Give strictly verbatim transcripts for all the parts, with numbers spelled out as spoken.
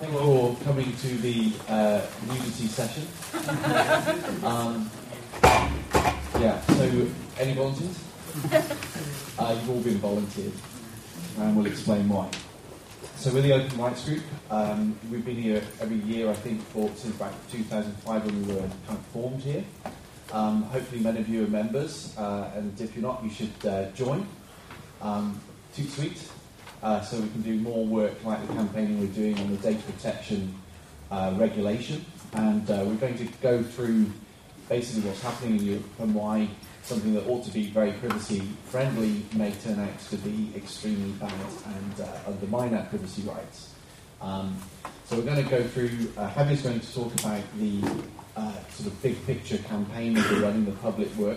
Thank you for coming to the uh, nudity session. um, yeah, so any volunteers? Uh, you've all been volunteered, and we'll explain why. So we're the Open Rights Group. Um, we've been here every year, I think, for since back two thousand five when we were kind of formed here. Um, hopefully many of you are members, uh, and if you're not, you should uh, join. Um, Toot Sweet. Uh, so we can do more work like the campaigning we're doing on the data protection uh, regulation. And uh, we're going to go through basically what's happening in Europe and why something that ought to be very privacy-friendly may turn out to be extremely bad and uh, undermine our privacy rights. Um, so we're going to go through, uh, Javier's going to talk about the uh, sort of big picture campaign that we're running, the public work.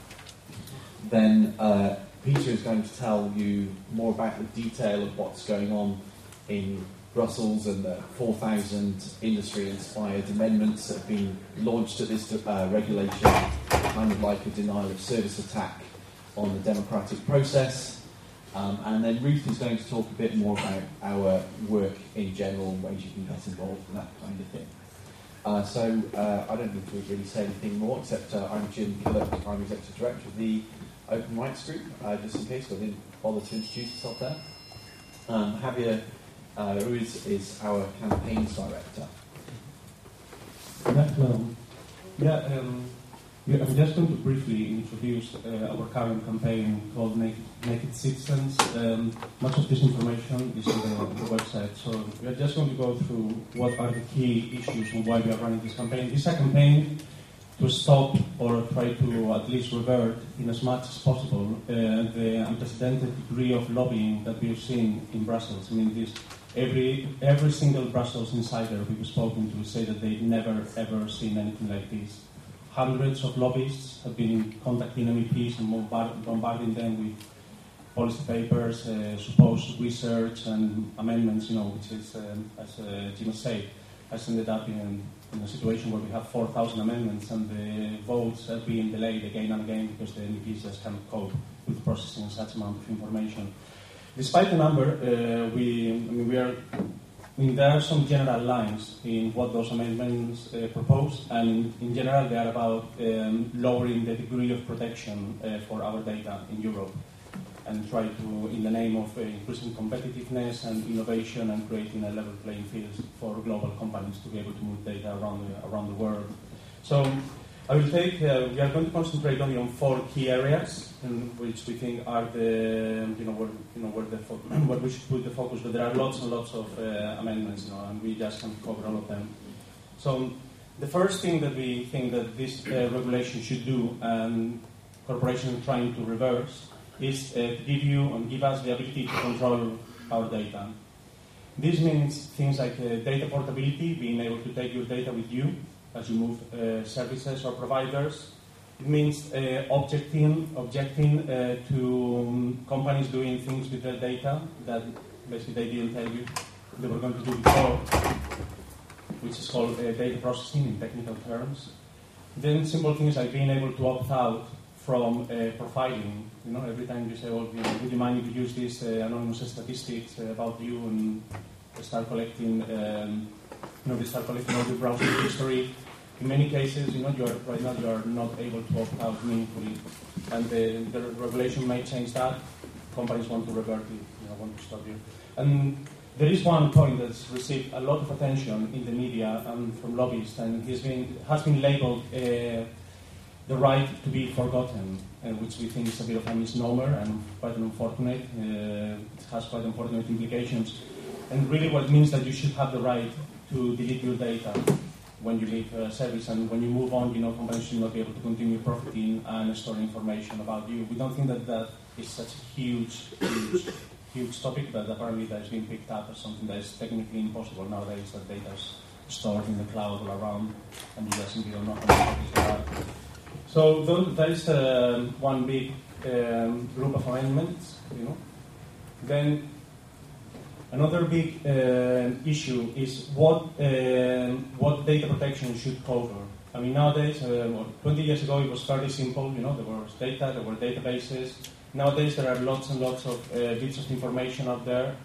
Then uh, Peter is going to tell you more about the detail of what's going on in Brussels and the four thousand industry-inspired amendments that have been launched to this uh, regulation, kind of like a denial of service attack on the democratic process. Um, and then Ruth is going to talk a bit more about our work in general and ways you can get involved and that kind of thing. Uh, so uh, I don't need to really say anything more, except uh, I'm Jim Killett, I'm Executive Director of the Open Rights Group, uh, just in case I didn't bother to introduce myself there. Um, Javier uh, Ruiz is our campaigns director. Yeah, hello. Yeah, um, yeah, I'm just going to briefly introduce uh, our current campaign called Naked, Naked Citizens. Um, much of this information is on the, the website, so we are just going to go through what are the key issues and why we are running this campaign. This is a campaign to stop or try to at least revert in as much as possible uh, the unprecedented degree of lobbying that we've seen in Brussels. I mean, this, every every single Brussels insider we've spoken to say that they've never ever seen anything like this. Hundreds of lobbyists have been contacting M E Ps and bombard, bombarding them with policy papers, uh, supposed research and amendments, you know, which is, um, as uh, Jim said, has ended up in in a situation where we have four thousand amendments and the votes have been delayed again and again because the M E Ps just can't cope with processing such amount of information. Despite the number, uh, we, I mean, we are, I mean, there are some general lines in what those amendments uh, propose, and in, in general they are about um, lowering the degree of protection uh, for our data in Europe, and try to, in the name of uh, increasing competitiveness and innovation and creating a level playing field for global companies to be able to move data around the, around the world. So I will take, uh, we are going to concentrate only on four key areas, in which we think are the, you know, where, you know, where, the fo- where we should put the focus, but there are lots and lots of uh, amendments, you know, and we just can't cover all of them. So the first thing that we think that this uh, regulation should do, and corporations are trying to reverse, is uh, to give you and give us the ability to control our data. This means things like uh, data portability, being able to take your data with you as you move uh, services or providers. It means uh, objecting, objecting uh, to um, companies doing things with their data that basically they didn't tell you they were going to do before, which is called uh, data processing in technical terms. Then simple things like being able to opt out from uh, profiling. You know, every time you say, "Oh, you know, would you mind if you use these uh, anonymous statistics uh, about you and start collecting, um, you know, they start collecting all your browsing history." In many cases, you know, you are right now you are not able to opt out meaningfully, and the, the regulation may change that. Companies want to revert it, you know, want to stop you. And there is one point that's received a lot of attention in the media and from lobbyists, and has been has been labeled Uh, the right to be forgotten, uh, which we think is a bit of a misnomer and quite unfortunate. Uh, it has quite unfortunate implications. And really what it means that you should have the right to delete your data when you leave a service, and when you move on, you know, companies should not be able to continue profiting and storing information about you. We don't think that that is such a huge, huge, huge topic, but apparently that is being picked up as something that is technically impossible nowadays, that data is stored in the cloud all around, and you just simply don't know how many copies there are. So that is uh, one big um, group of amendments, you know. Then another big uh, issue is what uh, what data protection should cover. I mean, nowadays, uh, well, twenty years ago, it was fairly simple. You know, there was data, there were databases. Nowadays, there are lots and lots of uh, bits of information out there.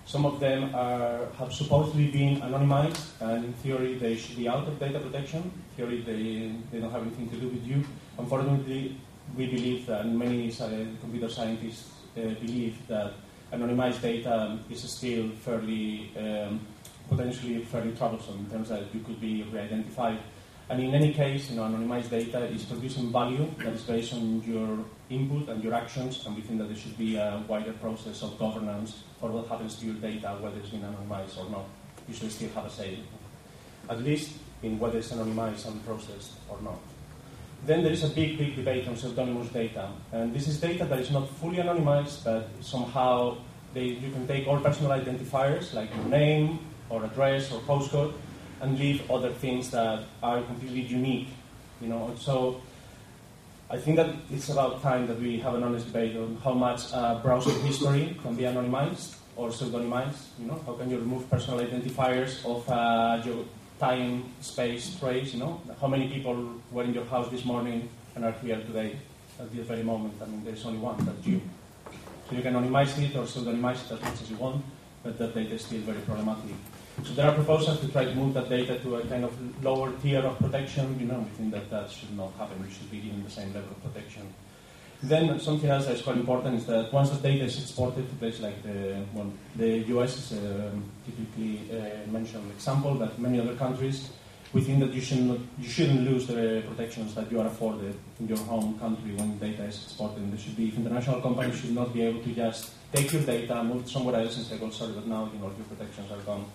Some of them are, have supposedly been anonymized, and in theory they should be out of data protection. In theory they, they don't have anything to do with you. Unfortunately, we believe that, and many uh, computer scientists uh, believe that anonymized data is still fairly, um, potentially fairly troublesome in terms that you could be re-identified. And in any case, you know, anonymized data is producing value that is based on your input and your actions, and we think that there should be a wider process of governance for what happens to your data, whether it's been anonymized or not. You should still have a say, at least in whether it's anonymized and processed or not. Then there is a big, big debate on pseudonymous data, and this is data that is not fully anonymized, but somehow they, you can take all personal identifiers like your name or address or postcode, and leave other things that are completely unique, you know. So I think that it's about time that we have an honest debate on how much uh, browser history can be anonymized or pseudonymized. You know, how can you remove personal identifiers of uh, your time, space, trace? You know, how many people were in your house this morning and are here today at this very moment? I mean, there's only one, that's you. So you can anonymize it or pseudonymize it as much as you want, but that data is still very problematic. So there are proposals to try to move that data to a kind of lower tier of protection. You know, we think that that should not happen. We should be given the same level of protection. Then something else that is quite important is that once the data is exported to places like the, well, the U S is a typically uh, mentioned example, but many other countries, we think that you shouldn't, you shouldn't lose the protections that you are afforded in your home country when data is exported. And there should be, international companies should not be able to just take your data, move it somewhere else and say, well, sorry, but now you know, your protections are gone.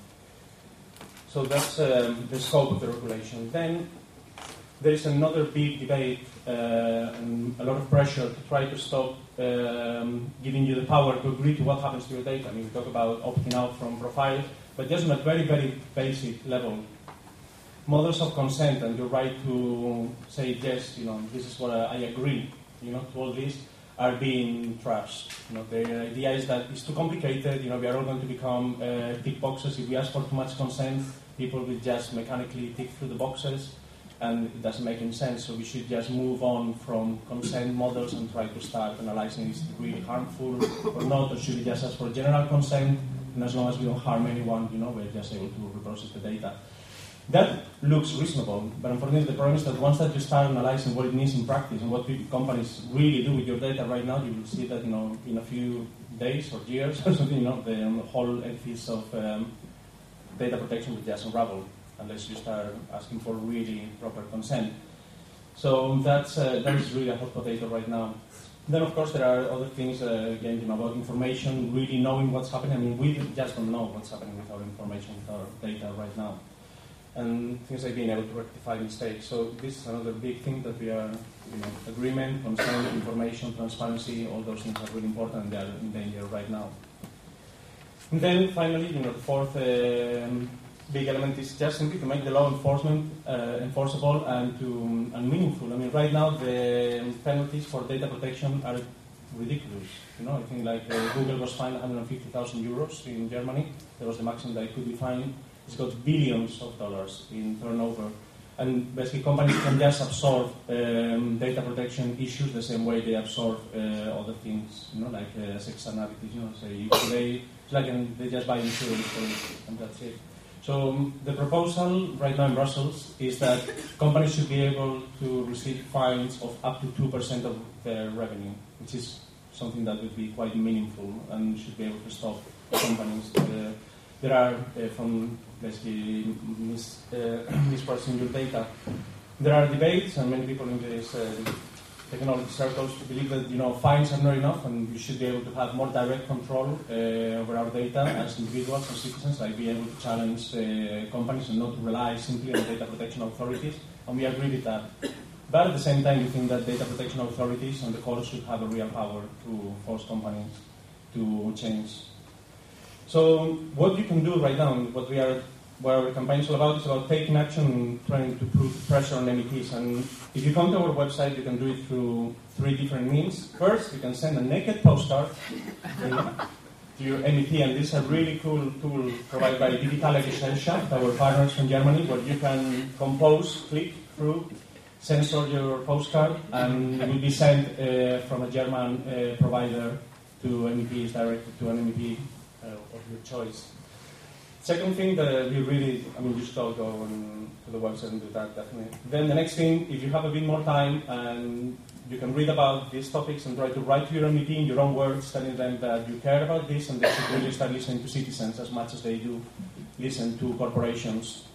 So that's um, the scope of the regulation. Then there is another big debate uh, and a lot of pressure to try to stop um, giving you the power to agree to what happens to your data. I mean, we talk about opting out from profiles, but just on a very, very basic level. Models of consent and your right to say, yes, you know, this is what I agree, you know, to all this, are being trashed. You know, the idea is that it's too complicated. You know, we are all going to become uh, tick boxes. If we ask for too much consent, people will just mechanically tick through the boxes, and it doesn't make any sense. So we should just move on from consent models and try to start analyzing is it really harmful or not, or should we just ask for general consent, and as long as we don't harm anyone, you know, we're just able to reprocess the data. That looks reasonable, but unfortunately the problem is that once that you start analyzing what it means in practice and what companies really do with your data right now, you will see that, you know, in a few days or years or something, you know, the whole edifice of um, data protection will just unravel unless you start asking for really proper consent. So that's uh, that is really a hot potato right now. Then, of course, there are other things, uh, again, you know, about information, really knowing what's happening. I mean, we just don't know what's happening with our information, with our data right now. And things like being able to rectify mistakes. So this is another big thing that we are, you know, agreement, consent, information, transparency, all those things are really important and they are in danger right now. And then finally, you know, the fourth um, big element is just simply to make the law enforcement uh, enforceable and to and meaningful. I mean, right now the penalties for data protection are ridiculous. You know, I think like uh, Google was fined one hundred fifty thousand euros in Germany. That was the maximum that it could be fined. It's got billions of dollars in turnover. And basically companies can just absorb um, data protection issues the same way they absorb uh, other things, you know, like uh, sex analysis, you know, say today, it's like an, they just buy insurance for it, and that's it. So um, the proposal right now in Brussels is that companies should be able to receive fines of up to two percent of their revenue, which is something that would be quite meaningful and should be able to stop companies. Uh, there are, uh, from basically mis, uh, misprocessing your data, there are debates, and many people in these uh, technology circles believe that, you know, fines are not enough, and we should be able to have more direct control uh, over our data as individuals and citizens, like be able to challenge uh, companies and not rely simply on data protection authorities, and we agree with that. But at the same time, we think that data protection authorities and the courts should have a real power to force companies to change. So what you can do right now, and what we are, what our campaign is all about, is about taking action and trying to put pressure on M E Ps. And if you come to our website, you can do it through three different means. First, you can send a naked postcard to your M E P, and this is a really cool tool provided by Digitale Gesellschaft, our partners from Germany, where you can compose, click through, censor your postcard, and it will be sent uh, from a German uh, provider to M E Ps, directed to an M E P uh, of your choice. Second thing that you really, I mean, you should all go on to the website and do that, definitely. Then the next thing, if you have a bit more time and you can read about these topics and try to write to your M E P in your own words, telling them that you care about this and they should really start listening to citizens as much as they do listen to corporations.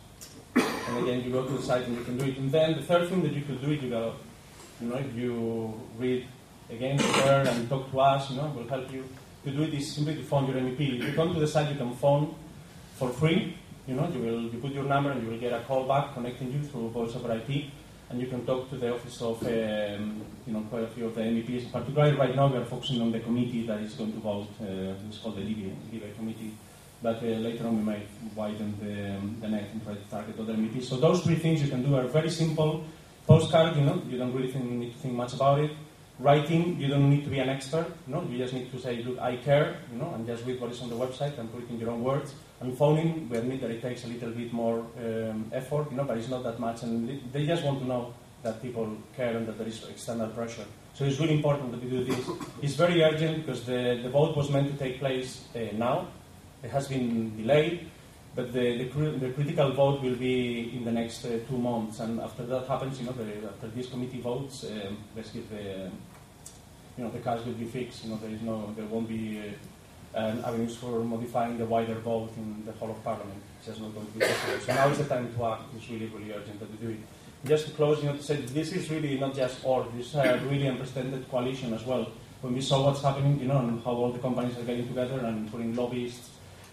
And again, you go to the site and you can do it. And then the third thing that you could do is you go, you know, you read again there and talk to us, you know, we'll help you. To do it is simply to phone your M E P. If you come to the site, you can phone for free. You know, you will you put your number and you will get a call back connecting you through voice over I P, and you can talk to the office of um, you know quite a few of the M E Ps. Particularly right now, we are focusing on the committee that is going to vote. Uh, it's called the Libe committee. But uh, later on, we might widen the, um, the net and try to target other M E Ps. So those three things you can do are very simple. Postcard, you know, you don't really think, need to think much about it. Writing, you don't need to be an expert. You know, you just need to say, look, I care, you know, and just read what is on the website and put it in your own words. And phoning, we admit that it takes a little bit more um, effort, you know, but it's not that much. And they just want to know that people care and that there is external pressure. So it's really important that we do this. It's very urgent because the, the vote was meant to take place uh, now. It has been delayed, but the, the, cr- the critical vote will be in the next uh, two months. And after that happens, you know, the, after this committee votes, um, let's give the, um, you know, the cards will be fixed. You know, there is no, there won't be uh, um, avenues for modifying the wider vote in the whole of Parliament. It's just not going to be possible. So now is the time to act. It's really, really urgent that we do it. Just to close, you know, to say that this is really not just org. This is a really unprecedented coalition as well. When we saw what's happening, you know, and how all the companies are getting together and putting lobbyists.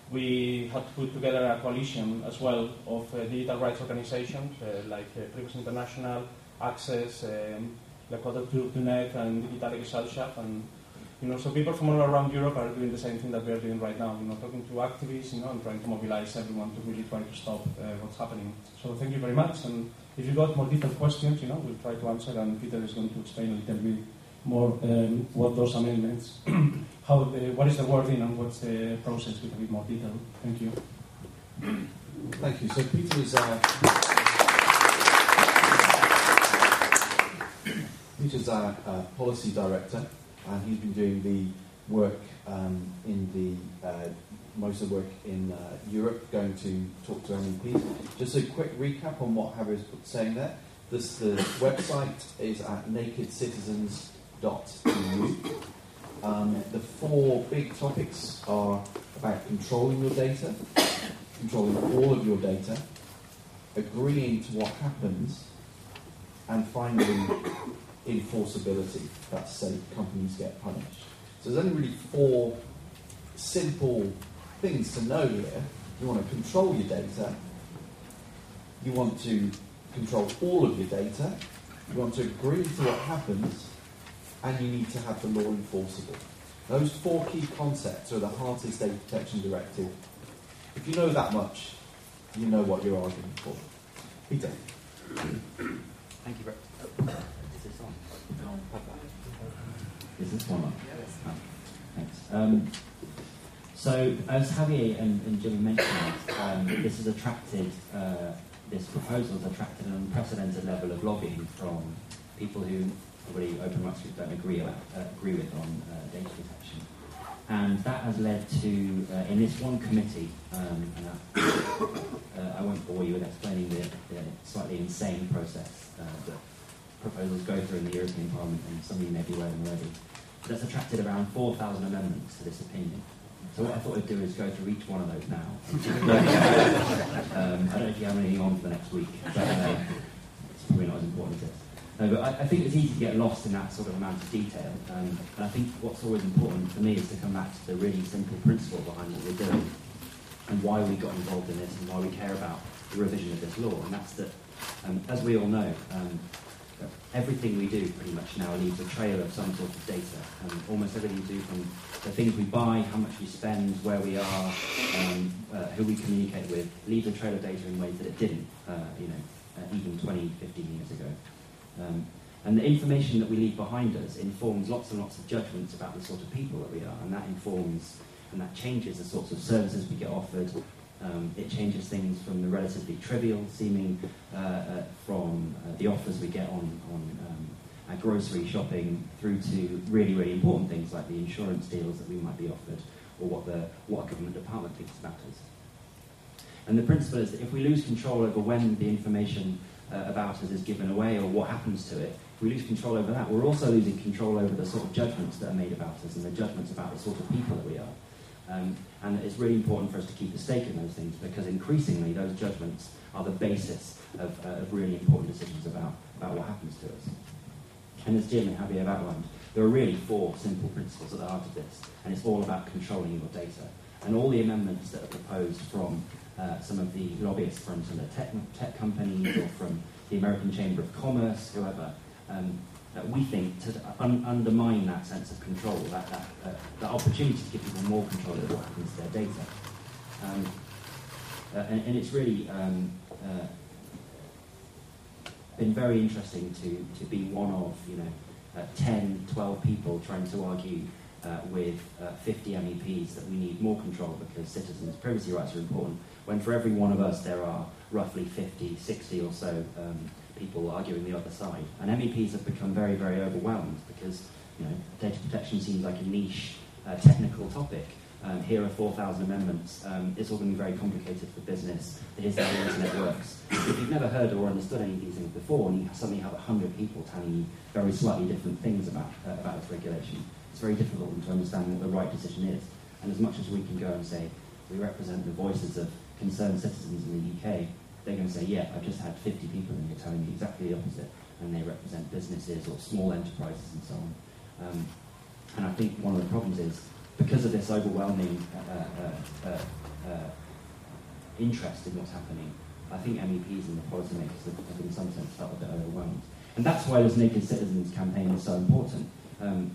We had to put together a coalition as well of uh, digital rights organizations uh, like uh, Privacy International, Access, um, Lakota Turknet, and Digitale Gesellschaft, and you know, so people from all around Europe are doing the same thing that we are doing right now. You know, talking to activists, you know, and trying to mobilize everyone to really try to stop uh, what's happening. So thank you very much. And if you got more detailed questions, you know, we'll try to answer. And Peter is going to explain a little bit more um, what those amendments. How the, what is the wording and what's the process with a bit more detail. Thank you. Thank you. So Peter is our, Peter's our uh, policy director, and he's been doing the work um, in the uh, most of the work in uh, Europe, going to talk to M E Ps. Just a quick recap on what Harry was saying there. This, the website is at naked citizens dot e u. Um, the four big topics are about controlling your data, controlling all of your data, agreeing to what happens, and finally, enforceability. That's say companies get punished. So there's only really four simple things to know here. You want to control your data, you want to control all of your data, you want to agree to what happens, and you need to have the law enforceable. Those four key concepts are the heart of Data Protection Directive. If you know that much, you know what you're arguing for. Peter. Thank you, Brett. Is this on? No. Is this one on? Yes. Oh, thanks. Um, so, as Javier and, and Jimmy mentioned, um, this has attracted, uh, this proposal has attracted an unprecedented level of lobbying from people who probably Open Rights Group don't agree, about, uh, agree with on uh, data protection. And that has led to, uh, in this one committee, um, and I, uh, I won't bore you with explaining the, the slightly insane process uh, that proposals go through in the European Parliament, and some of you may be aware them already. But that's attracted around four thousand amendments to this opinion. So what I thought I'd do is go through each one of those now. um, I don't know if you have anything on for the next week, but uh, it's probably not as important as this. No, but I, I think it's easy to get lost in that sort of amount of detail. Um, and I think what's always important for me is to come back to the really simple principle behind what we're doing and why we got involved in this and why we care about the revision of this law. And that's that, um, as we all know, um, everything we do pretty much now leaves a trail of some sort of data. Um, almost everything we do, from the things we buy, how much we spend, where we are, um, uh, who we communicate with, leaves a trail of data in ways that it didn't, uh, you know, uh, even twenty, fifteen years ago. Um, and the information that we leave behind us informs lots and lots of judgments about the sort of people that we are, and that informs and that changes the sorts of services we get offered. Um, it changes things from the relatively trivial seeming uh, uh, from uh, the offers we get on, on um, our grocery shopping through to really, really important things like the insurance deals that we might be offered, or what the what a government department thinks about us. And the principle is that if we lose control over when the information uh, about us is given away or what happens to it, if we lose control over that, we're also losing control over the sort of judgments that are made about us and the judgments about the sort of people that we are. Um, and it's really important for us to keep a stake in those things, because increasingly those judgments are the basis of, uh, of really important decisions about, about what happens to us. And as Jim and Javier have outlined, there are really four simple principles at the heart of this, and it's all about controlling your data. And all the amendments that are proposed from uh, some of the lobbyists, from some of the tech, tech companies, or from the American Chamber of Commerce, whoever, um, that we think to un- undermine that sense of control, that, that, uh, that opportunity to give people more control over what happens to their data. Um, uh, and, and it's really um, uh, been very interesting to, to be one of, you know, uh, ten, twelve people trying to argue uh, with uh, fifty M E Ps that we need more control because citizens' privacy rights are important, when for every one of us there are roughly fifty, sixty or so um, people arguing the other side. And M E Ps have become very, very overwhelmed because, you know, data protection seems like a niche uh, technical topic. Um, here are four thousand amendments. Um, it's all going to be very complicated for business. Here's how the internet works. If you've never heard or understood any of these things before, and you suddenly have one hundred people telling you very slightly different things about, uh, about its regulation, it's very difficult to understand what the right decision is. And as much as we can go and say, we represent the voices of concerned citizens in the U K, they're going to say, yeah, I've just had fifty people in here telling me exactly the opposite, and they represent businesses or small enterprises and so on. Um, and I think one of the problems is, because of this overwhelming uh, uh, uh, uh, interest in what's happening, I think M E Ps and the policymakers have, have in some sense felt a bit overwhelmed. And that's why this Naked Citizens campaign is so important. Um,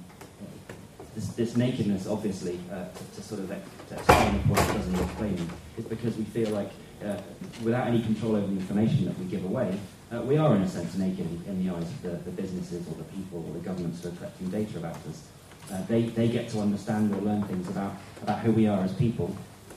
this, this nakedness, obviously, uh, to, to sort of ex- to explain the point it doesn't explain, is because we feel like uh, without any control over the information that we give away, uh, we are in a sense naked in, in the eyes of the, the businesses or the people or the governments who are collecting data about us. Uh, they, they get to understand or learn things about, about who we are as people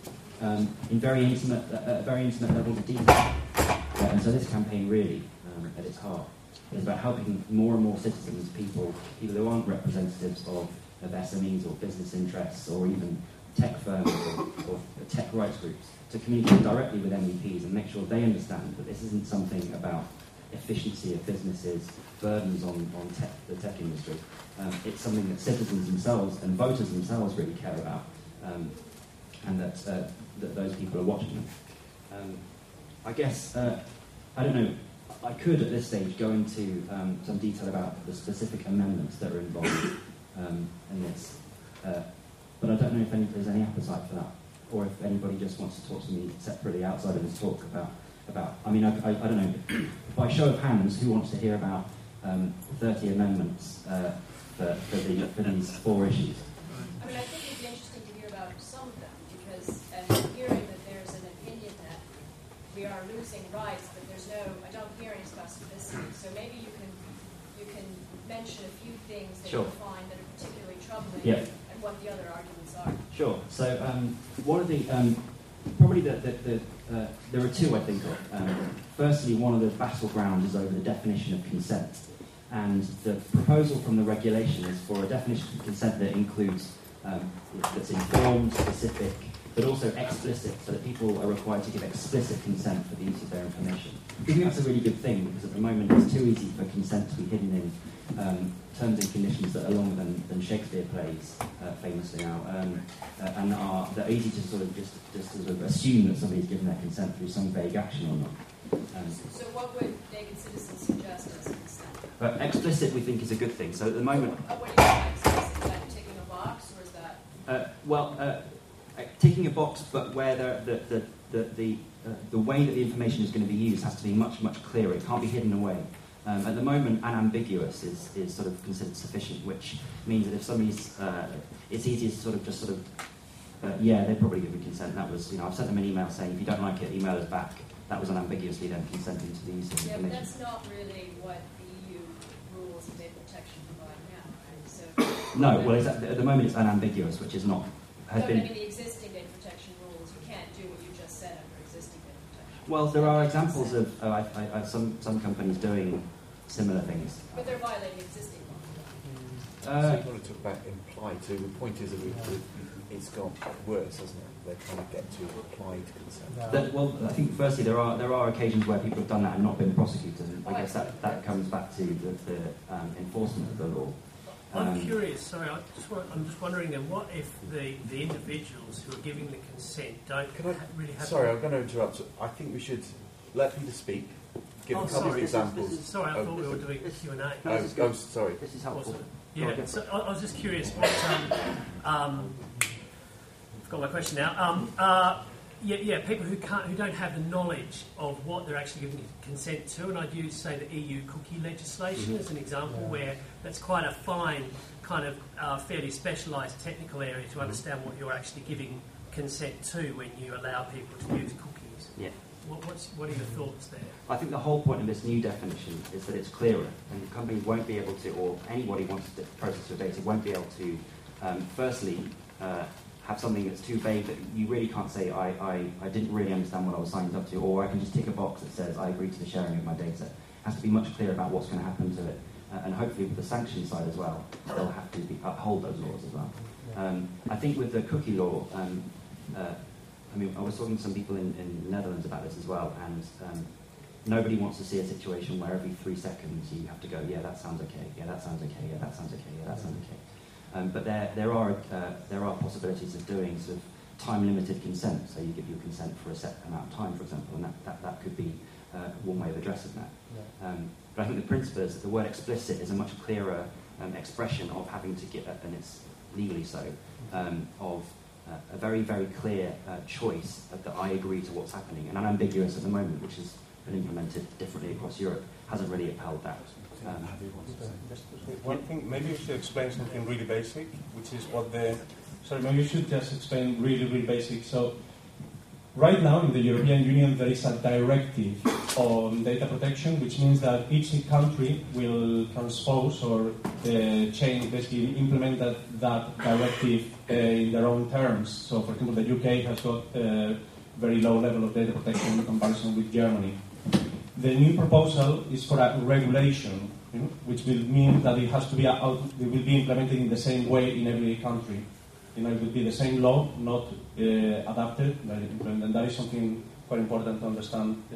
um, in very intimate, uh, very intimate levels of detail. Uh, and so this campaign really, um, at its heart, is about helping more and more citizens, people, people who aren't representatives of, of S M Es or business interests or even tech firms or, or tech rights groups, to communicate directly with M E Ps and make sure they understand that this isn't something about efficiency of businesses, burdens on, on tech, the tech industry. Um, it's something that citizens themselves and voters themselves really care about, um, and that, uh, that those people are watching them. Um, I guess, uh, I don't know, I could at this stage go into um, some detail about the specific amendments that are involved um, in this, uh, but I don't know if any, there's any appetite for that, or if anybody just wants to talk to me separately outside of this talk about, about I mean, I, I, I don't know, by show of hands, who wants to hear about um, thirty amendments uh, for, for, the, for these four issues? I mean, I think it'd be interesting to hear about some of them, because I'm hearing that there's an opinion that we are losing rights, but there's no, I don't hear any specificity. So maybe you can you can mention a few things that Sure. you find that are particularly troubling, Yeah. and what the other arguments are. Sure. So um, one of the, um, probably the, the, the uh, there are two I think of. Um, firstly, one of the battlegrounds is over the definition of consent. And the proposal from the regulation is for a definition of consent that includes, um, that's informed, specific, but also explicit, so that people are required to give explicit consent for the use of their information. I think that's a really good thing, because at the moment it's too easy for consent to be hidden in um, terms and conditions that are longer than, than Shakespeare plays, uh, famously now, um, uh, and are that are easy to sort of just, just sort of assume that somebody's given their consent through some vague action or not. Um, So what would Naked Citizens suggest as consent? but explicit we think is a good thing. So at the moment, Uh, what do you mean by explicit? Is that ticking a box, or is that... Uh, well, uh, uh, ticking a box, but where the the the the, the, uh, the way that the information is going to be used has to be much much clearer. It can't be hidden away. Um, at the moment, unambiguous is, is sort of considered sufficient, which means that if somebody's, uh, it's easier to sort of just sort of, uh, yeah, they've probably given consent. That was, you know, I've sent them an email saying if you don't like it, email us back. That was unambiguously then consenting to the use of Yeah, information. but that's not really what the E U rules of data protection provide now, right? So... No, well, exactly, at the moment it's unambiguous, which is not, has No, been... I mean, the existing data protection rules, you can't do what you just said under existing data protection. Well, there are examples of uh, I, I, I, some some companies doing similar things. But they're violating existing laws. Uh, so you want to talk about imply too. The point is that we, we, it's got worse, hasn't it? They're trying to get to applied consent. No. That, well, I think firstly there are there are occasions where people have done that and not been prosecuted, and I guess that, that comes back to the, the um, enforcement of the law. I'm Um, curious. Sorry, I just want, I'm just wondering then, what if the, the individuals who are giving the consent don't Can I, ha- really have? sorry, I'm going to interrupt. I think we should let Peter speak. Give oh, a couple sorry, of examples. This is, sorry, I oh, thought we were doing Q and A. No, oh, this is oh, good. sorry. This is helpful. Yeah, so I, I was just curious. What, um, um, I've got my question now. Um, uh, yeah, yeah, people who can't, who don't have the knowledge of what they're actually giving consent to, and I'd use say the E U cookie legislation Mm-hmm. as an example, Yeah. where that's quite a fine, kind of uh, fairly specialised technical area to understand what you're actually giving consent to when you allow people to use cookies. Yeah. What, what's, what are your thoughts there? I think the whole point of this new definition is that it's clearer, and companies won't be able to, or anybody wants to process your data won't be able to, um, firstly, uh, have something that's too vague that you really can't say, I, I, I didn't really understand what I was signed up to, or I can just tick a box that says, I agree to the sharing of my data. It has to be much clearer about what's going to happen to it, uh, and hopefully with the sanction side as well, they'll have to be, uphold those laws as well. Um, I think with the cookie law, um, uh, I mean, I was talking to some people in, in the Netherlands about this as well, and um, nobody wants to see a situation where every three seconds you have to go, yeah, that sounds okay, yeah, that sounds okay, yeah, that sounds okay, yeah, that sounds okay. Um, but there, there are uh, there are possibilities of doing sort of time-limited consent. So you give your consent for a set amount of time, for example, and that, that, that could be uh, one way of addressing that. Yeah. Um, but I think the principle is that the word explicit is a much clearer um, expression of having to get, and it's legally so, um, of uh, a very, very clear uh, choice that, that I agree to what's happening. And unambiguous at the moment, which has been implemented differently across Europe, hasn't really upheld that. Um, One thing, maybe you should explain something really basic, which is what the... Sorry, maybe you should just explain really, really basic. So, right now in the European Union there is a directive on data protection, which means that each country will transpose or uh, change, basically implement that, that directive uh, in their own terms. So, for example, the U K has got a very low level of data protection in comparison with Germany. The new proposal is for a regulation, you know, which will mean that it has to be a, it will be implemented in the same way in every country. You know, it will be the same law, not uh, adapted, but implemented. And that is something quite important to understand. I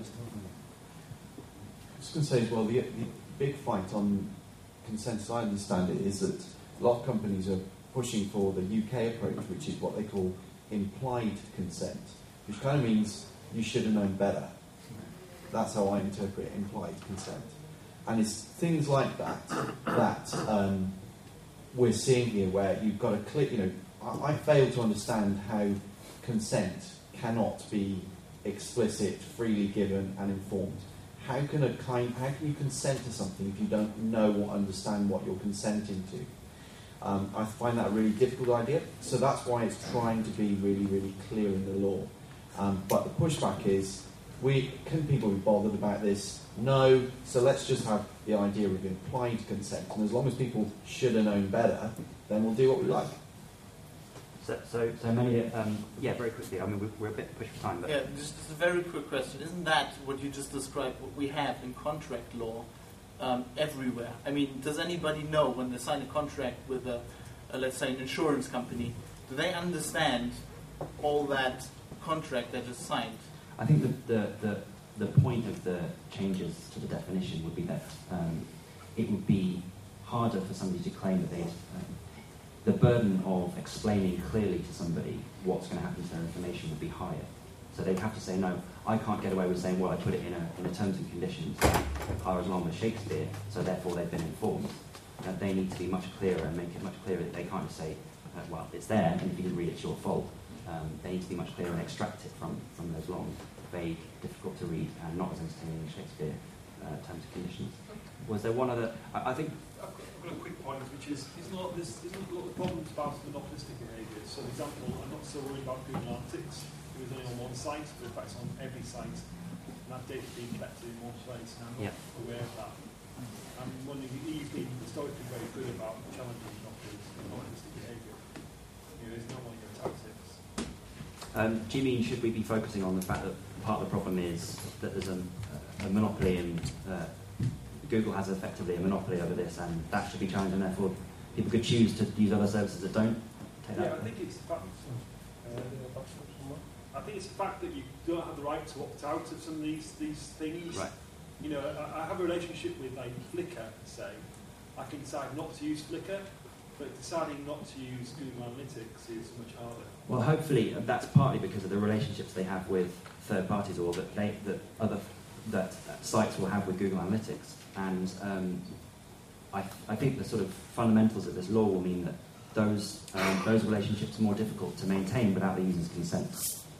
was going to say as well, the, the big fight on consent, as I understand it, is that a lot of companies are pushing for the U K approach, which is what they call implied consent, which kind of means you should have known better. That's how I interpret implied consent. And it's things like that that um, we're seeing here where you've got to click, you know, I, I fail to understand how consent cannot be explicit, freely given and informed. How can a kind, how can you consent to something if you don't know or understand what you're consenting to? Um, I find that a really difficult idea. So that's why it's trying to be really, really clear in the law. Um, but the pushback is, We, can people be bothered about this? No. So let's just have the idea of implied consent. And as long as people should have known better, then we'll do what we like. So, so, so many, um, yeah, very quickly. I mean, we're, we're a bit pushed for time, but yeah, just a very quick question. Isn't that what you just described? What we have in contract law um, everywhere? I mean, does anybody know when they sign a contract with a, a, let's say, an insurance company? Do they understand all that contract that is signed? I think the, the, the, the point of the changes to the definition would be that um, it would be harder for somebody to claim that they, um, the burden of explaining clearly to somebody what's going to happen to their information would be higher. So they'd have to say, no, I can't get away with saying, well, I put it in a, in a terms and conditions that are as long as Shakespeare, so therefore they've been informed. Uh, they need to be much clearer and make it much clearer that they can't just say, uh, well, it's there, and if you didn't read it, it's your fault. Um, they need to be much clearer and extract it from, from those long, vague, difficult to read, and not as entertaining as Shakespeare uh, terms and conditions. Was there one other? I, I think. I've got, I've got a quick point, which is, isn't a lot of this, isn't a lot of problems about monopolistic behaviour. So, for example, I'm not so worried about Google Analytics. It was only on one site, but in fact, it's on every site, and that data being collected in more sites, and I'm not yeah. aware of that. I'm wondering, the E U's been historically very good about challenging monopolistic behaviour. You know, there's no one your tactics. Um, do you mean should we be focusing on the fact that part of the problem is that there's a, a monopoly and uh, Google has effectively a monopoly over this, and that should be challenged, and therefore people could choose to use other services that don't take Yeah, that? I think it's the fact. Uh, I think it's the fact that you don't have the right to opt out of some of these these things. Right. You know, I, I have a relationship with like Flickr, say. I can decide not to use Flickr, but deciding not to use Google Analytics is much harder. Well, hopefully uh, that's partly because of the relationships they have with third parties, or that they that other that uh, sites will have with Google Analytics, and um, I I think the sort of fundamentals of this law will mean that those um, those relationships are more difficult to maintain without the user's consent.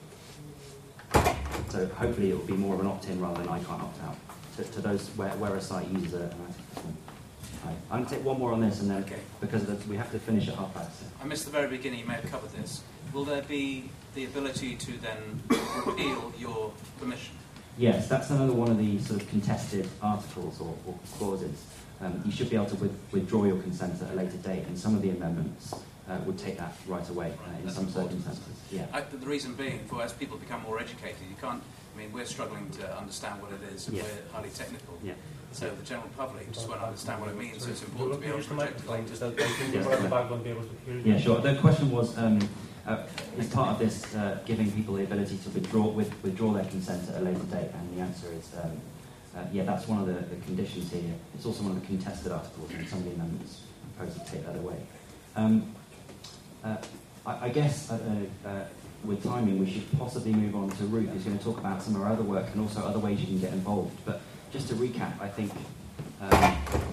So hopefully it will be more of an opt-in rather than I can't opt out to, to those where, where a site uses a, an right. I'm going to take one more on this, and then okay. because of the, we have to finish at half past. I missed the very beginning. You may have covered this. Will there be the ability to then repeal your permission? Yes, that's another one of the sort of contested articles or, or clauses. Um, you should be able to with, withdraw your consent at a later date, and some of the amendments uh, would take that right away uh, in That's some important. circumstances. Yeah. I, the reason being, for as people become more educated, you can't. I mean, we're struggling to understand what it is, and Yeah. we're highly technical. Yeah. So the general public just won't understand what it means. So it's important to be able to project it later. So I think people at the back won't be able to hear you. Yeah, sure. The question was, um, uh, is part of this uh, giving people the ability to withdraw with, withdraw their consent at a later date? And the answer is, um, uh, yeah, that's one of the, the conditions here. It's also one of the contested articles, and some of the amendments propose to take that away. Um, uh, I, I guess uh, uh, with timing, we should possibly move on to Ruth, who's going to talk about some of our other work and also other ways you can get involved. But just to recap, I think um,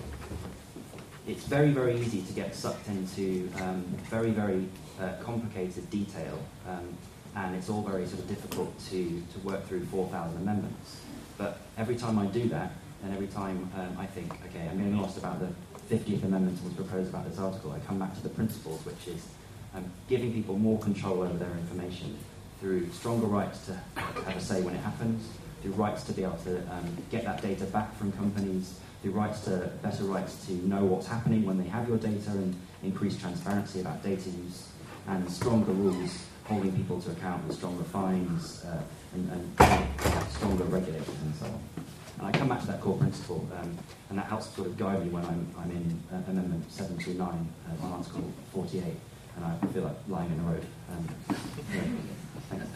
it's very, very easy to get sucked into um, very, very uh, complicated detail, um, and it's all very sort of difficult to, to work through four thousand amendments. But every time I do that, and every time um, I think, okay, I'm getting lost about the fiftieth amendment that was proposed about this article, I come back to the principles, which is um, giving people more control over their information through stronger rights to have a say when it happens, through rights to be able to um, get that data back from companies, through rights to better rights to know what's happening when they have your data, and increased transparency about data use, and stronger rules holding people to account with stronger fines uh, and, and stronger regulators and so on. And I come back to that core principle, um, and that helps sort of guide me when I'm, I'm in uh, Amendment seven two nine uh, on Article forty-eight, and I feel like lying in the road. Um, yeah. Thanks.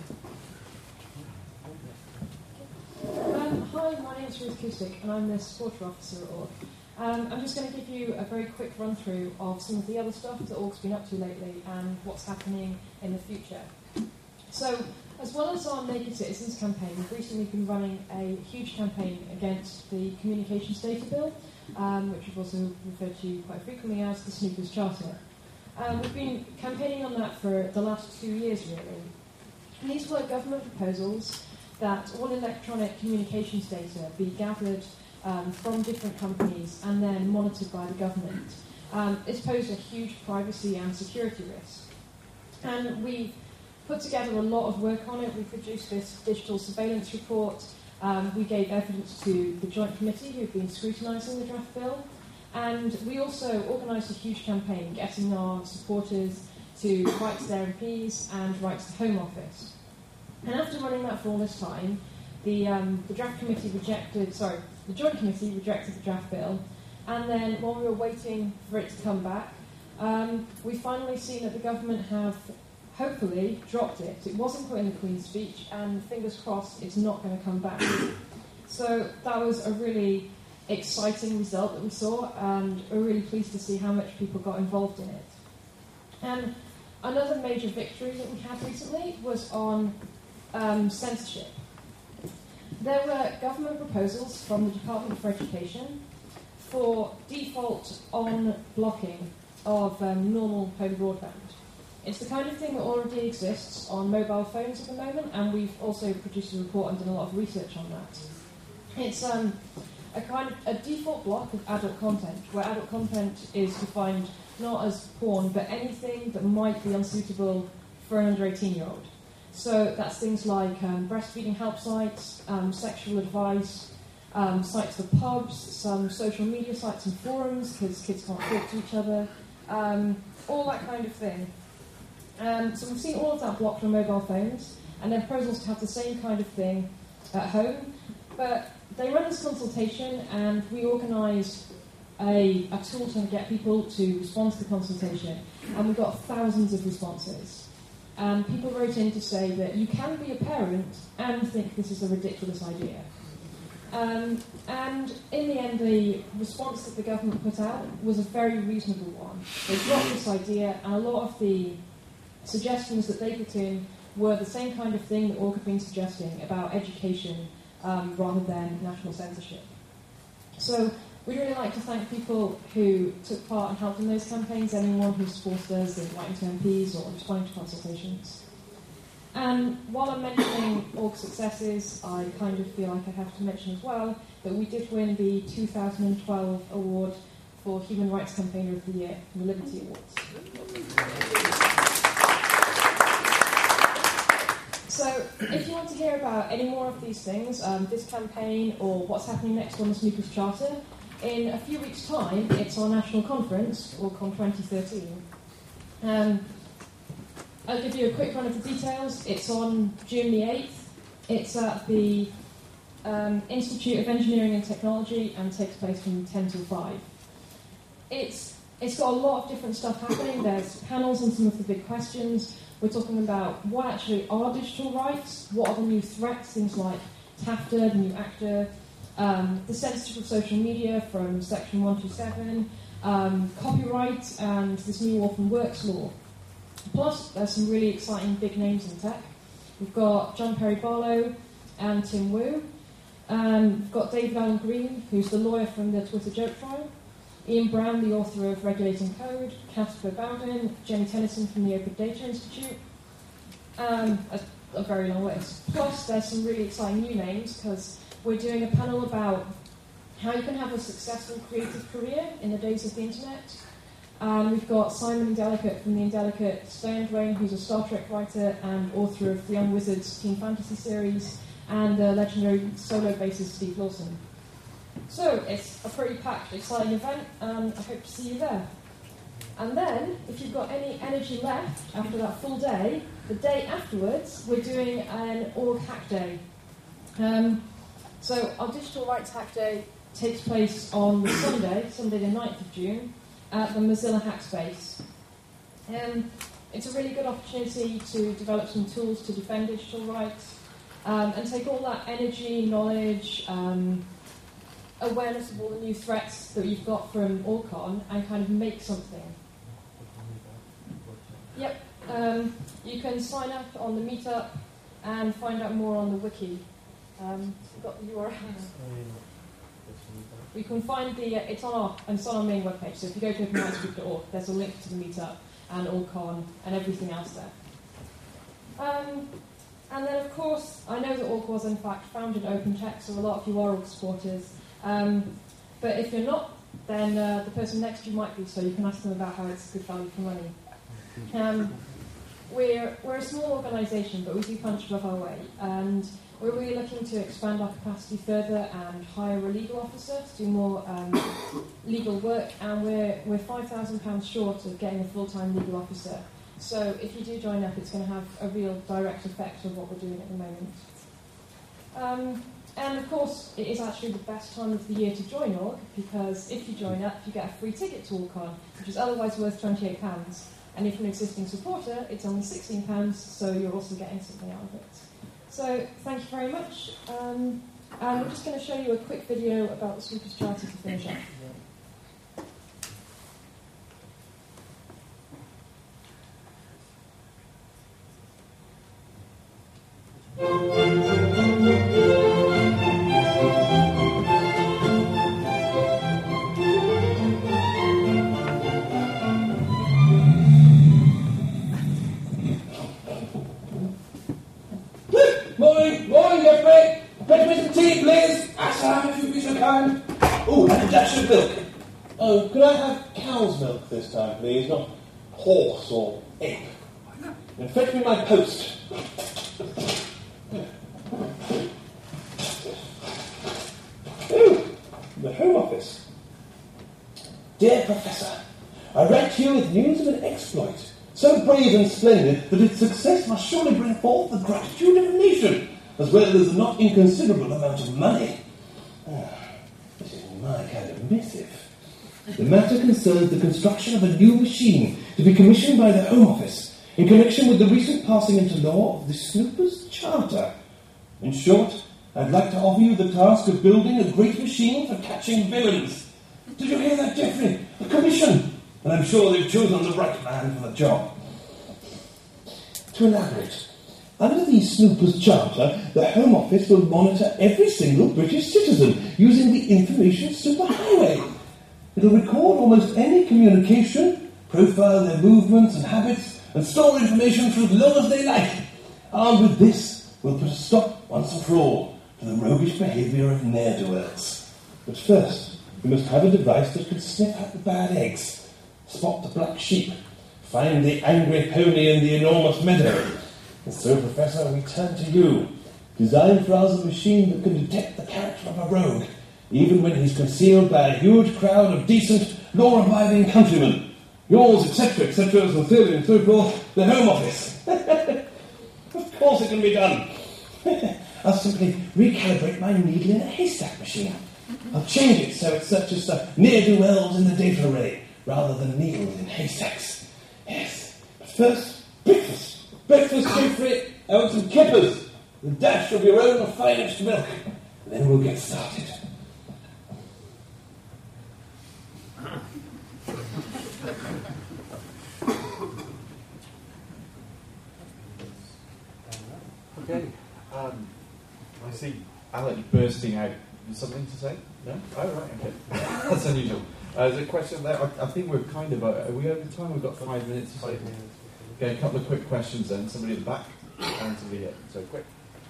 Um, hi, my name's Ruth Kusick, and I'm the supporter officer at Org. Um, I'm just going to give you a very quick run through of some of the other stuff that Org's been up to lately and what's happening in the future. So, as well as our Naked Citizens campaign, we've recently been running a huge campaign against the Communications Data Bill, um, which we've also referred to quite frequently as the Snoopers Charter. Um, we've been campaigning on that for the last two years, really. And these were government proposals that all electronic communications data be gathered um, from different companies and then monitored by the government. Um, it's posed a huge privacy and security risk. And we've put together a lot of work on it. We produced this digital surveillance report. Um, we gave evidence to the Joint Committee who've been scrutinising the draft bill. And we also organised a huge campaign getting our supporters to write to their M Ps and write to the Home Office. And after running that for all this time, the, um, the draft committee rejected, sorry, the Joint Committee rejected the draft bill, and then while we were waiting for it to come back, um, we've finally seen that the government have hopefully dropped it. It wasn't put in the Queen's speech, and fingers crossed it's not going to come back. So that was a really exciting result that we saw, and we're really pleased to see how much people got involved in it. And another major victory that we had recently was on Um, censorship. There were government proposals from the Department for Education for default on blocking of um, normal home broadband. It's the kind of thing that already exists on mobile phones at the moment, and we've also produced a report and done a lot of research on that. It's um, a kind of a default block of adult content, where adult content is defined not as porn, but anything that might be unsuitable for an under eighteen-year-old. So that's things like um, breastfeeding help sites, um, sexual advice, um, sites for pubs, some social media sites and forums because kids can't talk to each other, um, all that kind of thing. Um, so we've seen all of that blocked on mobile phones, and then proposals to have the same kind of thing at home. But they run this consultation, and we organised a, a tool to get people to respond to the consultation, and we got thousands of responses. And people wrote in to say that you can be a parent and think this is a ridiculous idea. Um, and in the end, the response that the government put out was a very reasonable one. They dropped this idea, and a lot of the suggestions that they put in were the same kind of thing that Org had been suggesting about education um, rather than national censorship. So we'd really like to thank people who took part and helped in those campaigns, anyone who supported us in writing to M Ps or responding to consultations. And while I'm mentioning Org successes, I kind of feel like I have to mention as well that we did win the two thousand twelve award for Human Rights Campaigner of the Year from the Liberty Awards. So, if you want to hear about any more of these things, um, this campaign or what's happening next on the Snoopers Charter, in a few weeks' time, it's our national conference, OrgCon twenty thirteen. Um, I'll give you a quick run of the details. It's on June the eighth. It's at the um, Institute of Engineering and Technology and takes place from ten till five. It's, it's got a lot of different stuff happening. There's panels on some of the big questions. We're talking about what actually are digital rights, what are the new threats, things like TAFTA, the new ACTA, um, the censorship of social media from Section one twenty-seven, um, copyright, and this new orphan works law. Plus, there's some really exciting big names in tech. We've got John Perry Barlow and Tim Wu. Um, we've got David Alan Green, who's the lawyer from the Twitter joke trial. Ian Brown, the author of Regulating Code. Casper Bowden, Jenny Tennyson from the Open Data Institute. Um, a, a very long list. Plus, there's some really exciting new names, because we're doing a panel about how you can have a successful creative career in the days of the internet. Um, we've got Simon Indelicate from the Indelicate Stone Dwayne, who's a Star Trek writer and author of the Young Wizards Team Fantasy series, and the legendary solo bassist Steve Lawson. So, it's a pretty packed, exciting event, and I hope to see you there. And then, if you've got any energy left after that full day, the day afterwards, we're doing an Org Hack Day. Um, so, our Digital Rights Hack Day takes place on Sunday, Sunday the ninth of June, at the Mozilla Hackspace. Um, it's a really good opportunity to develop some tools to defend digital rights um, and take all that energy, knowledge, um, awareness of all the new threats that you've got from OrgCon and kind of make something. Yep, um, you can sign up on the meetup and find out more on the wiki. Um, I've got the U R L. You can find the, uh, it's on our, it's on our main webpage, so if you go to open rights group dot org, there's a link to the meetup and OrgCon and everything else there. Um, and then, of course, I know that Org was, in fact, founded open tech, so a lot of you are Org supporters. Um, but if you're not, then uh, the person next to you might be, so you can ask them about how it's good value for money. Um, we're, we're a small organisation, but we do punch above our weight, and we're really looking to expand our capacity further and hire a legal officer to do more um, legal work, and we're, we're five thousand pounds short of getting a full-time legal officer. So if you do join up, it's going to have a real direct effect of what we're doing at the moment. Um, and of course, it is actually the best time of the year to join Org, because if you join up, you get a free ticket to OrgCon, which is otherwise worth twenty-eight pounds. And if you're an existing supporter, it's only sixteen pounds, so you're also getting something out of it. So, thank you very much. Um, and we're just going to show you a quick video about the Snoopers Charter to finish up. Morning, morning, Jeffrey. Better with some tea, please. Assam, if you'd be so kind. Oh, and a dash of milk. Oh, could I have cow's milk this time, please? Not horse or ape. And fetch me my post. Oh, the Home Office. Dear Professor, I write to you with news of an exploit, so brave and splendid that its success must surely bring forth the gratitude of a nation, as well as a not inconsiderable amount of money. Ah, this is my kind of missive. The matter concerns the construction of a new machine to be commissioned by the Home Office in connection with the recent passing into law of the Snoopers Charter. In short, I'd like to offer you the task of building a great machine for catching villains. Did you hear that, Geoffrey? A commission! And I'm sure they've chosen the right man for the job. To elaborate, under the Snoopers Charter, the Home Office will monitor every single British citizen using the Information Superhighway. It'll record almost any communication, profile their movements and habits, and store information for as long as they like. Armed with this, we'll put a stop once and for all to the roguish behaviour of ne'er-do-wells. But first, we must have a device that can sniff out the bad eggs, spot the black sheep, find the angry pony in the enormous meadow. And so, Professor, we turn to you. Designed for us a machine that can detect the character of a rogue, even when he's concealed by a huge crowd of decent, law-abiding countrymen. Yours, et cetera, et cetera, sincerely and so forth, the Home Office. Of course it can be done. I'll simply recalibrate my needle in a haystack machine. I'll change it so it searches for ne'er-do-wells in the data array, rather than needles in haystacks. Yes, but first, breakfast. Breakfast, Geoffrey. I want some kippers, a dash of your own finest milk, and then we'll get started. Okay. Um, I see Alec bursting out. Something to say? No? Oh, right, okay. That's unusual. Uh, there's a question there. I, I think we're kind of... Uh, are we over time? We've got five minutes. Five minutes. Okay, a couple of quick questions then. Somebody at the back and somebody here. So, quick.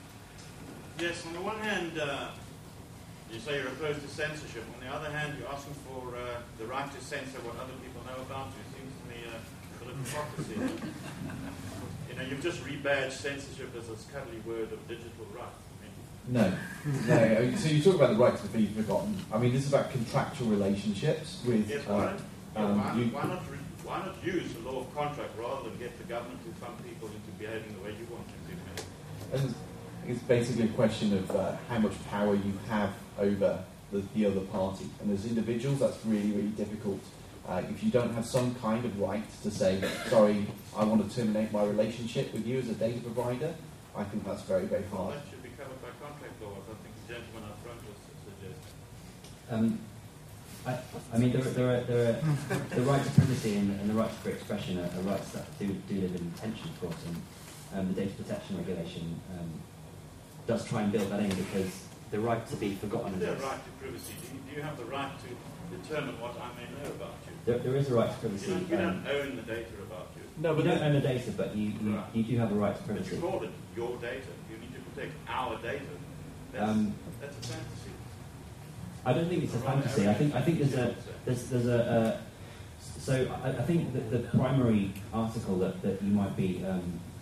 Yes, on the one hand, uh, you say you're opposed to censorship. On the other hand, you're asking for uh, the right to censor what other people know about you. It seems to me uh, a little hypocrisy. You know, you've just rebadged censorship as a cuddly word of digital rights. No. no. So you talk about the right to be forgotten. I mean, this is about contractual relationships with... Yes, uh, why, um, why, you, why, not re, why not use the law of contract rather than get the government to fund people into behaving the way you want them to? And it's basically a question of uh, how much power you have over the, the other party. And as individuals, that's really, really difficult. Uh, if you don't have some kind of right to say, sorry, I want to terminate my relationship with you as a data provider, I think that's very, very hard. That should be covered by contract law, as I think the gentleman up front was suggesting. Um, I, I mean, there are, there are, there are the right to privacy and, and the right to free expression are, are rights that do, do live in tension, of course, and um, the data protection regulation um, does try and build that in because the right to be forgotten... Is there a right to privacy? Do you, do you have the right to determine what I may know about you? There, there is a right to privacy. You don't, you um, don't own the data about you. No, but you don't own the data, but you, you, right. you do have a right to privacy. But you call it your data. You need to protect our data. That's, um, that's a fantasy. I don't think it's a fantasy. I think I think there's a there's there's a uh, so I, I think that the primary article that, that you might be um,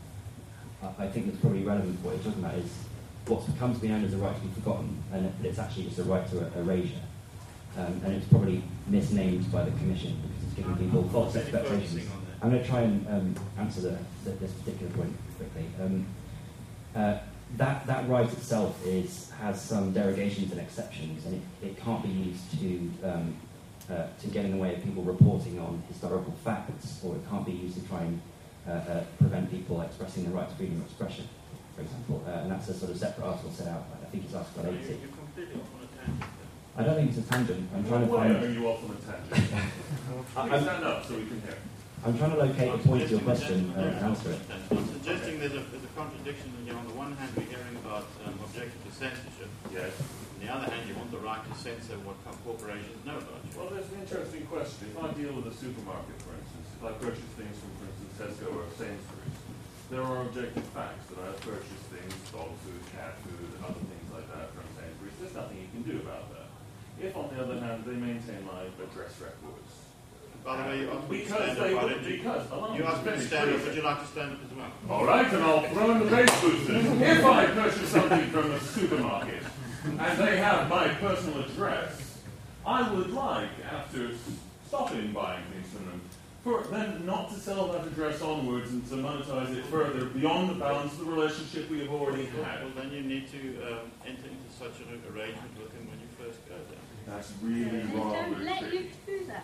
I, I think that's probably relevant for what you're talking about is what comes to be known as a right to be forgotten, and it's actually just a right to erasure, um, and it's probably misnamed by the Commission because it's giving people false expectations. I'm going to try and um, answer the, the, this particular point quickly. Um, uh, that that right itself is has some derogations and exceptions, and it, it can't be used to um, uh, to get in the way of people reporting on historical facts, or it can't be used to try and uh, uh, prevent people expressing the right to freedom of expression, for example. Uh, and that's a sort of separate article set out. I think it's Article eighty. You're completely off on a tangent. I don't think it's a tangent. I'm trying to Why find. are you off on a tangent? I'm, stand up so we can hear. I'm trying to locate the point of your question uh, and answer it. I'm suggesting there's a, there's a contradiction here. On the one hand, we're hearing about um, objection to censorship. Yes. On the other hand, you want the right to censor what corporations know about you. Well, there's an interesting question. If I deal with a supermarket, for instance, if I purchase things from, for instance, Tesco or Sainsbury's, there are objective facts that I have purchased things, dog food, cat food, and other things like that from Sainsbury's. There's nothing you can do about that. If, on the other hand, they maintain my address records, by the way, you asked me to because stand they up. would, because, you asked me to stand up. Would you like to stand up as well? All right, and I'll throw in the bass boosters. If I purchase something from a supermarket and they have my personal address, I would like, after stopping buying things from them for then not to sell that address onwards and to monetize it further beyond the bounds of the relationship we have already had. Well, then you need to um, enter into such an arrangement with him when you first go there. That's really They wrong. don't let you do that.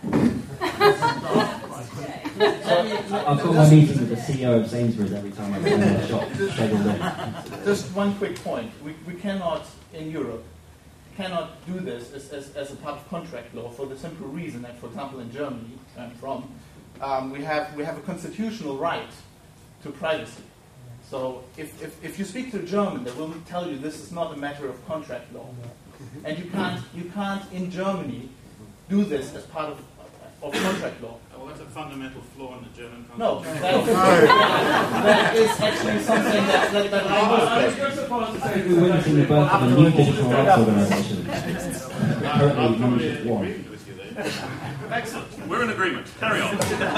I've got my meeting with the C E O of Sainsbury's every time I go in the shop. Just one quick point. We, we cannot, in Europe, cannot do this as, as, as a part of contract law for the simple reason that, for example, in Germany, where I'm from, um, we have we have a constitutional right to privacy. So if, if, if you speak to a German, they will tell you this is not a matter of contract law. And you can't you can't in Germany do this as part of, of contract law. Well, that's a fundamental flaw in the German No, constitution. that, that is actually something that, that, that I was We're witnessing the birth of a new digital rights organisation. Currently, I'm members in of one. agreement with you there. Excellent. We're in agreement. Carry on.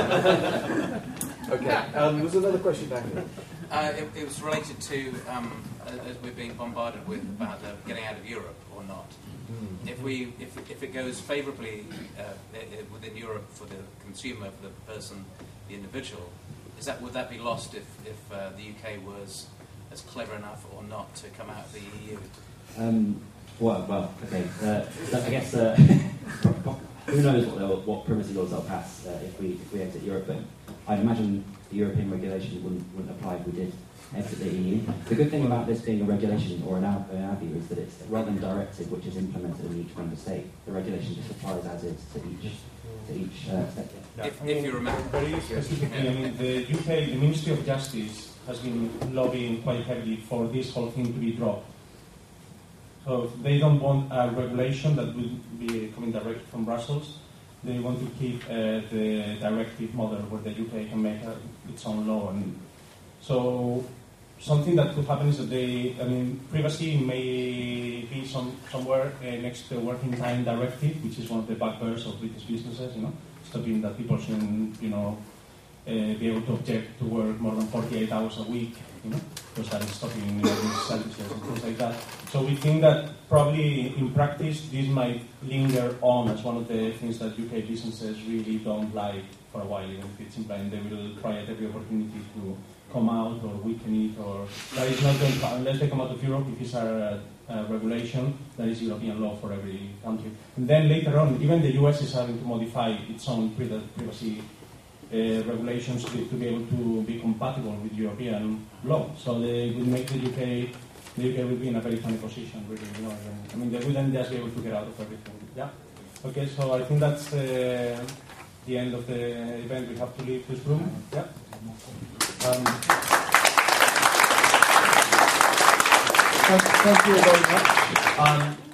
Okay. Um, was another question back there? Uh, it, it was related to, um, as we're being bombarded with about uh, getting out of Europe or not. Mm. If we, if, if it goes favourably uh, within Europe for the consumer, for the person, the individual, is that would that be lost if, if uh, the U K was as clever enough or not to come out of the E U? Um, well, well, okay. Uh, so I guess uh, who knows what they'll, what privacy laws they'll pass uh, if we if we exit Europe. But I'd imagine the European regulation wouldn't wouldn't apply if we did exit the E U. The good thing about this being a regulation, or an our, an our view, is that it's rather than directive, which is implemented in each member state. The regulation just applies as is to each to each uh, sector. If, if you remember, very specifically, I mean, the U K, the Ministry of Justice has been lobbying quite heavily for this whole thing to be dropped. So they don't want a regulation that will be coming direct from Brussels. They want to keep uh, the directive model where the U K can make uh, its own law. And so something that could happen is that they, I mean, privacy may be some, somewhere uh, next to the working time directive, which is one of the bugbears of British businesses, you know, stopping that people shouldn't, you know, uh, be able to object to work more than forty-eight hours a week, you know, because that is stopping, you know, these services and things like that. So we think that probably in practice this might linger on as one of the things that U K businesses really don't like for a while, even if it's implied. They will try at every opportunity to come out or weaken it, or that is not going to, unless they come out of Europe, if it's a, a regulation that is European law for every country. And then later on, even the U S is having to modify its own privacy uh, regulations to, to be able to be compatible with European law. So they will make the U K, the U K will be in a very funny position, really. You know, I mean, they wouldn't just be able to get out of everything. Yeah. Okay, so I think that's uh, the end of the event. We have to leave this room. Yeah. Um, thank, thank you very much. Um,